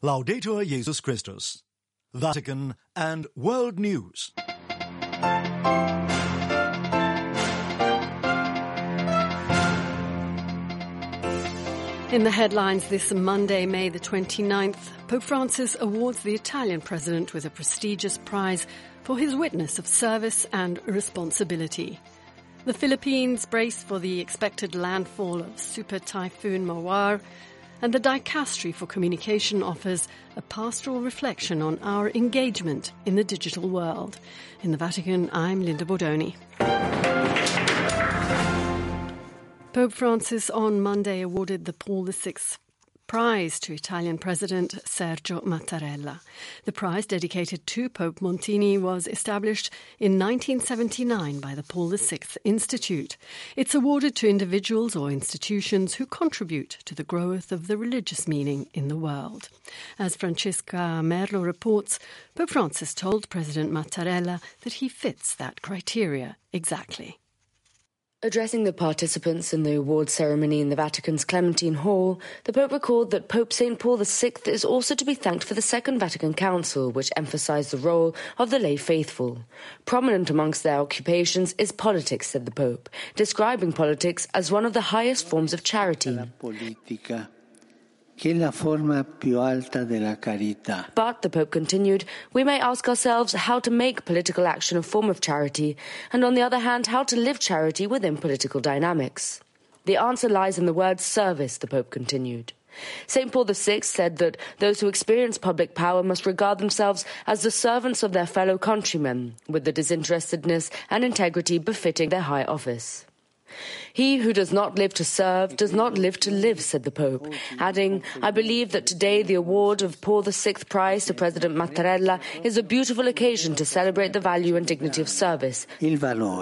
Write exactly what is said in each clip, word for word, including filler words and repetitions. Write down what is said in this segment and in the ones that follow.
Laudetur Jesus Christus. Vatican and World News. In the headlines this Monday, May the twenty-ninth, Pope Francis awards the Italian president with a prestigious prize for his witness of service and responsibility. The Philippines brace for the expected landfall of Super Typhoon Mawar, and the Dicastery for Communication offers a pastoral reflection on our engagement in the digital world. In the Vatican, I'm Linda Bordoni. Pope Francis on Monday awarded the Paul the Sixth Prize to Italian President Sergio Mattarella. The prize, dedicated to Pope Montini, was established in nineteen seventy-nine by the Paul the Sixth Institute. It's awarded to individuals or institutions who contribute to the growth of the religious meaning in the world. As Francesca Merlo reports, Pope Francis told President Mattarella that he fits that criteria exactly. Addressing the participants in the award ceremony in the Vatican's Clementine Hall, the Pope recalled that Pope Saint Paul the Sixth is also to be thanked for the Second Vatican Council, which emphasised the role of the lay faithful. Prominent amongst their occupations is politics, said the Pope, describing politics as one of the highest forms of charity. But, the Pope continued, we may ask ourselves how to make political action a form of charity, and on the other hand, how to live charity within political dynamics. The answer lies in the word service, the Pope continued. Saint Paul the Sixth said that those who experience public power must regard themselves as the servants of their fellow countrymen, with the disinterestedness and integrity befitting their high office. He who does not live to serve does not live to live, said the Pope, adding, I believe that today the award of Paul the Sixth Prize to President Mattarella is a beautiful occasion to celebrate the value and dignity of service, the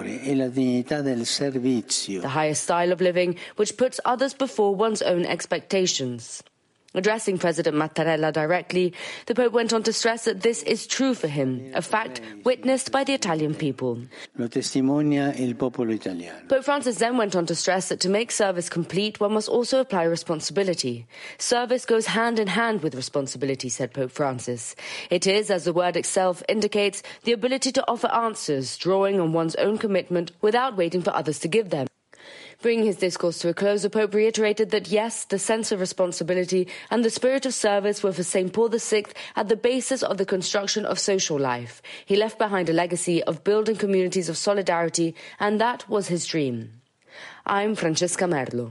highest style of living which puts others before one's own expectations. Addressing President Mattarella directly, the Pope went on to stress that this is true for him, a fact witnessed by the Italian people. Lo testimonia il popolo italiano. Pope Francis then went on to stress that to make service complete, one must also apply responsibility. Service goes hand in hand with responsibility, said Pope Francis. It is, as the word itself indicates, the ability to offer answers, drawing on one's own commitment without waiting for others to give them. Bringing his discourse to a close, the Pope reiterated that, yes, the sense of responsibility and the spirit of service were for Saint Paul the Sixth at the basis of the construction of social life. He left behind a legacy of building communities of solidarity, and that was his dream. I'm Francesca Merlo.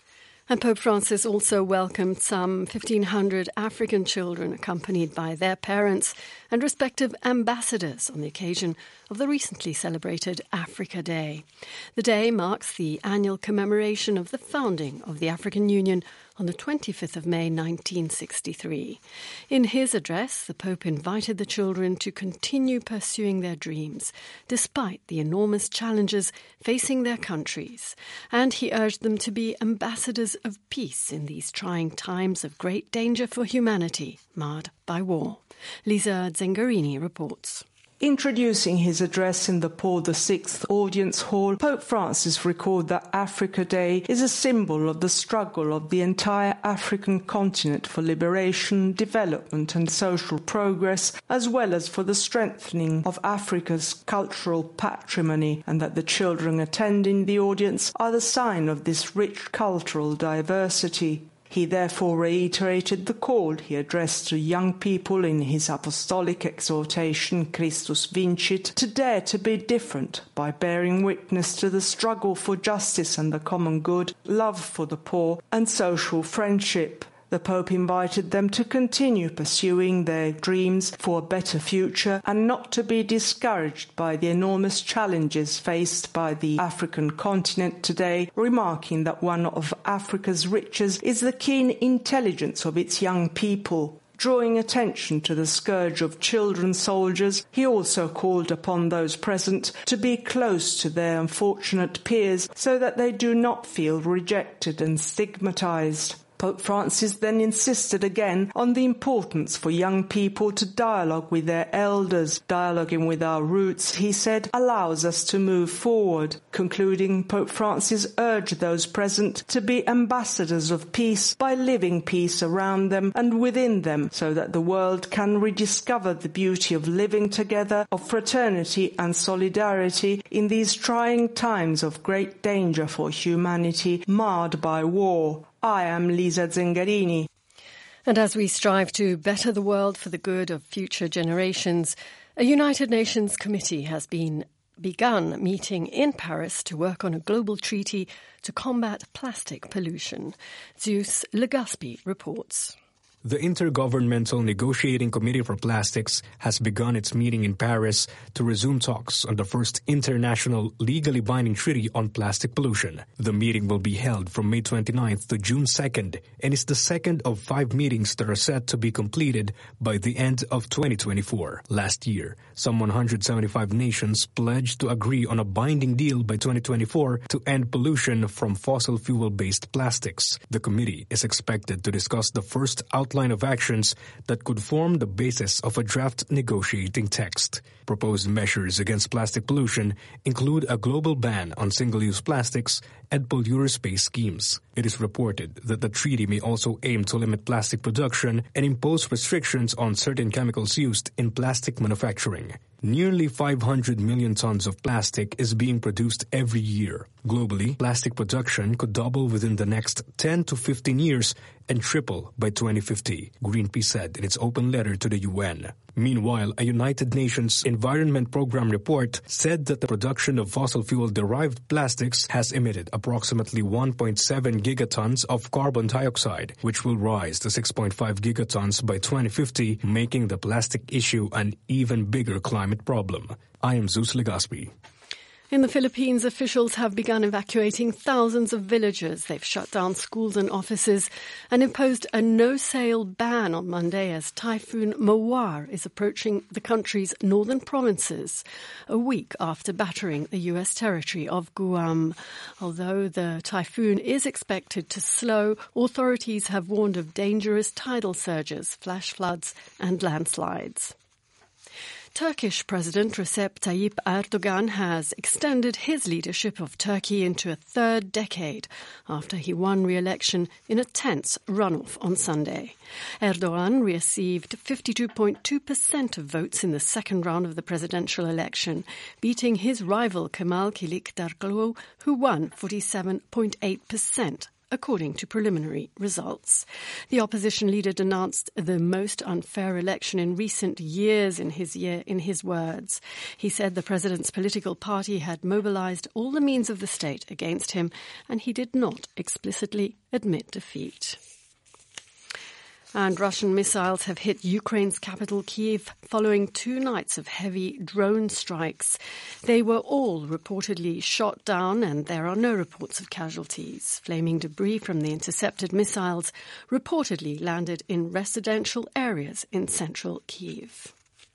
And Pope Francis also welcomed some fifteen hundred African children accompanied by their parents and respective ambassadors on the occasion of the recently celebrated Africa Day. The day marks the annual commemoration of the founding of the African Union on the twenty-fifth of May nineteen sixty-three. In his address, the Pope invited the children to continue pursuing their dreams, despite the enormous challenges facing their countries, and he urged them to be ambassadors of peace in these trying times of great danger for humanity, marred by war. Lisa Zengarini reports. Introducing his address in the Paul the Sixth Audience Hall, Pope Francis recalled that Africa Day is a symbol of the struggle of the entire African continent for liberation, development and social progress, as well as for the strengthening of Africa's cultural patrimony, and that the children attending the audience are the sign of this rich cultural diversity. He therefore reiterated the call he addressed to young people in his apostolic exhortation, Christus Vincit, to dare to be different by bearing witness to the struggle for justice and the common good, love for the poor, and social friendship. The Pope invited them to continue pursuing their dreams for a better future and not to be discouraged by the enormous challenges faced by the African continent today, remarking that one of Africa's riches is the keen intelligence of its young people. Drawing attention to the scourge of children soldiers, he also called upon those present to be close to their unfortunate peers so that they do not feel rejected and stigmatized. Pope Francis then insisted again on the importance for young people to dialogue with their elders. Dialoguing with our roots, he said, allows us to move forward. Concluding, Pope Francis urged those present to be ambassadors of peace by living peace around them and within them, so that the world can rediscover the beauty of living together, of fraternity and solidarity in these trying times of great danger for humanity, marred by war. I am Lisa Zengarini. And as we strive to better the world for the good of future generations, a United Nations committee has been begun meeting in Paris to work on a global treaty to combat plastic pollution. Zeus Legaspi reports. The Intergovernmental Negotiating Committee for Plastics has begun its meeting in Paris to resume talks on the first international legally binding treaty on plastic pollution. The meeting will be held from May twenty-ninth to June second and is the second of five meetings that are set to be completed by the end of twenty twenty-four. Last year, some one hundred seventy-five nations pledged to agree on a binding deal by twenty twenty-four to end pollution from fossil fuel-based plastics. The committee is expected to discuss the first outline of actions that could form the basis of a draft negotiating text. Proposed measures against plastic pollution include a global ban on single-use plastics and polluter-space schemes. It is reported that the treaty may also aim to limit plastic production and impose restrictions on certain chemicals used in plastic manufacturing. Nearly five hundred million tons of plastic is being produced every year. Globally, plastic production could double within the next ten to fifteen years and triple by twenty fifty, Greenpeace said in its open letter to the U N. Meanwhile, a United Nations Environment Program report said that the production of fossil fuel-derived plastics has emitted approximately one point seven gigatons of carbon dioxide, which will rise to six point five gigatons by twenty fifty, making the plastic issue an even bigger climate problem. I am Zeus Legaspi. In the Philippines, officials have begun evacuating thousands of villagers. They've shut down schools and offices and imposed a no-sail ban on Monday as Typhoon Mawar is approaching the country's northern provinces, a week after battering the U S territory of Guam. Although the typhoon is expected to slow, authorities have warned of dangerous tidal surges, flash floods and landslides. Turkish President Recep Tayyip Erdogan has extended his leadership of Turkey into a third decade after he won re-election in a tense runoff on Sunday. Erdogan received fifty-two point two percent of votes in the second round of the presidential election, beating his rival Kemal Kılıçdaroğlu, who won forty-seven point eight percent. According to preliminary results. The opposition leader denounced the most unfair election in recent years in his year, in his words. He said the president's political party had mobilized all the means of the state against him, and he did not explicitly admit defeat. And Russian missiles have hit Ukraine's capital, Kyiv, following two nights of heavy drone strikes. They were all reportedly shot down, and there are no reports of casualties. Flaming debris from the intercepted missiles reportedly landed in residential areas in central Kyiv.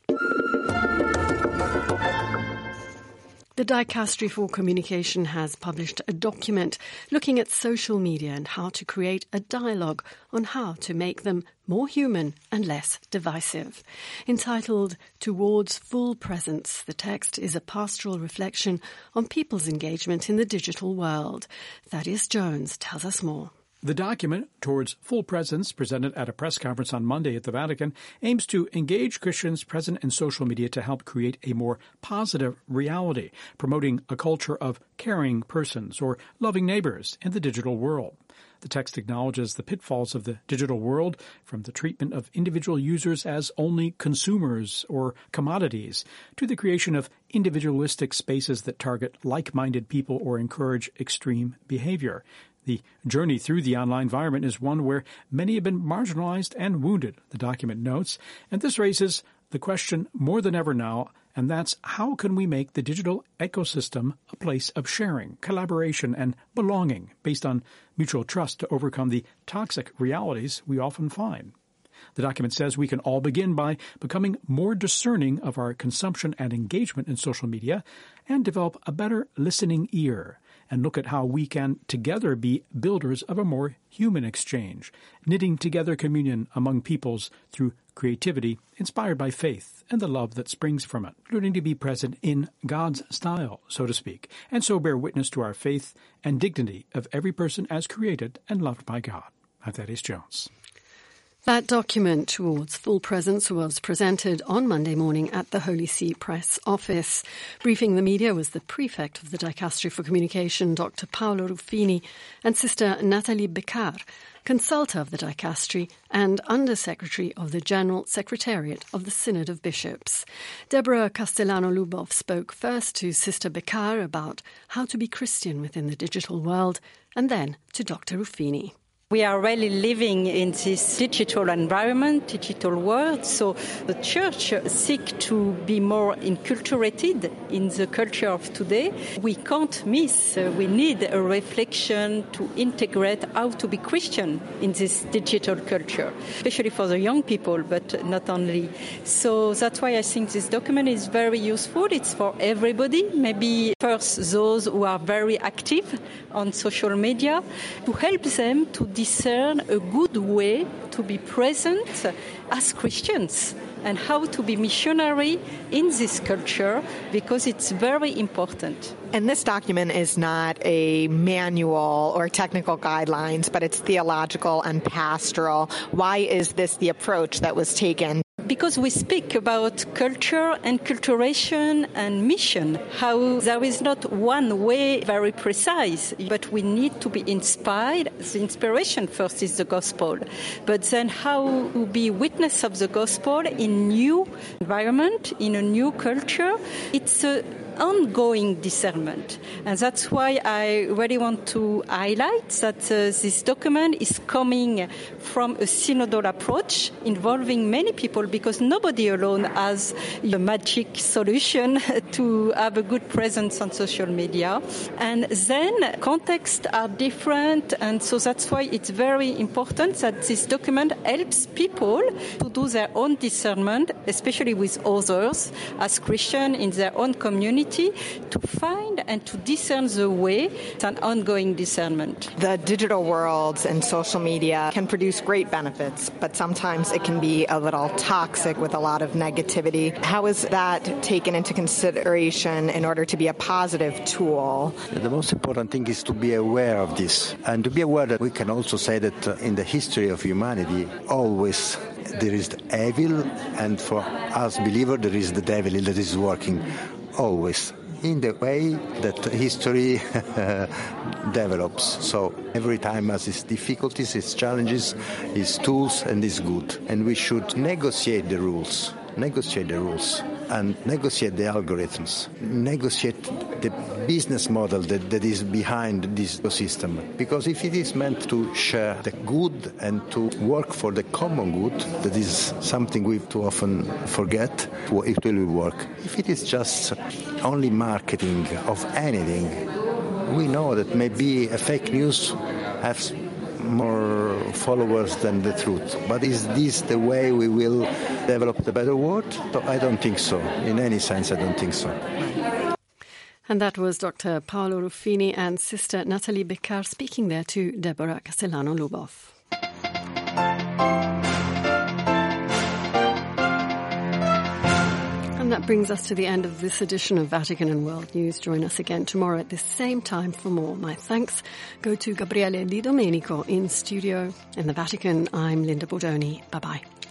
The Dicastery for Communication has published a document looking at social media and how to create a dialogue on how to make them more human and less divisive. Entitled Towards Full Presence, the text is a pastoral reflection on people's engagement in the digital world. Thaddeus Jones tells us more. The document, Towards Full Presence, presented at a press conference on Monday at the Vatican, aims to engage Christians present in social media to help create a more positive reality, promoting a culture of caring persons or loving neighbors in the digital world. The text acknowledges the pitfalls of the digital world, from the treatment of individual users as only consumers or commodities, to the creation of individualistic spaces that target like-minded people or encourage extreme behavior. The journey through the online environment is one where many have been marginalized and wounded, the document notes, and this raises the question more than ever now, and that's how can we make the digital ecosystem a place of sharing, collaboration, and belonging based on mutual trust to overcome the toxic realities we often find. The document says we can all begin by becoming more discerning of our consumption and engagement in social media and develop a better listening ear, and look at how we can together be builders of a more human exchange, knitting together communion among peoples through creativity inspired by faith and the love that springs from it, learning to be present in God's style, so to speak, and so bear witness to our faith and dignity of every person as created and loved by God. I'm Thaddeus Jones. That document towards full presence was presented on Monday morning at the Holy See Press Office. Briefing the media was the prefect of the Dicastery for Communication, Doctor Paolo Ruffini, and Sister Nathalie Beccar, consultor of the Dicastery and Undersecretary of the General Secretariat of the Synod of Bishops. Deborah Castellano-Lubov spoke first to Sister Beccar about how to be Christian within the digital world, and then to Doctor Ruffini. We are really living in this digital environment, digital world, so the Church seeks to be more inculturated in the culture of today. We can't miss, uh, we need a reflection to integrate how to be Christian in this digital culture, especially for the young people, but not only. So that's why I think this document is very useful. It's for everybody, maybe first those who are very active on social media, to help them to discern a good way to be present as Christians and how to be missionary in this culture, because it's very important. And this document is not a manual or technical guidelines, but it's theological and pastoral. Why is this the approach that was taken? Because we speak about culture and culturation and mission, how there is not one way very precise, but we need to be inspired. The inspiration first is the gospel, but then how to be witness of the gospel in new environment, in a new culture. It's a ongoing discernment. And that's why I really want to highlight that uh, this document is coming from a synodal approach involving many people, because nobody alone has the magic solution to have a good presence on social media. And then contexts are different, and so that's why it's very important that this document helps people to do their own discernment, especially with others as Christians in their own community, to find and to discern the way. It's an ongoing discernment. The digital world and social media can produce great benefits, but sometimes it can be a little toxic with a lot of negativity. How is that taken into consideration in order to be a positive tool? The most important thing is to be aware of this, and to be aware that we can also say that uh, in the history of humanity, always there is the evil, and for us believers there is the devil that is working always in the way that history develops. So every time has its difficulties, its challenges, its tools, and its good. And we should negotiate the rules, negotiate the rules, and negotiate the algorithms, negotiate the business model that, that is behind this system. Because if it is meant to share the good and to work for the common good, that is something we too often forget, it will work. If it is just only marketing of anything, we know that maybe a fake news has more followers than the truth. But is this the way we will develop the better world? I don't think so. In any sense, I don't think so. And that was Doctor Paolo Ruffini and Sister Nathalie Beccar speaking there to Deborah Castellano-Lubov. And that brings us to the end of this edition of Vatican and World News. Join us again tomorrow at the same time for more. My thanks go to Gabriele Di Domenico in studio. In the Vatican, I'm Linda Bordoni. Bye-bye.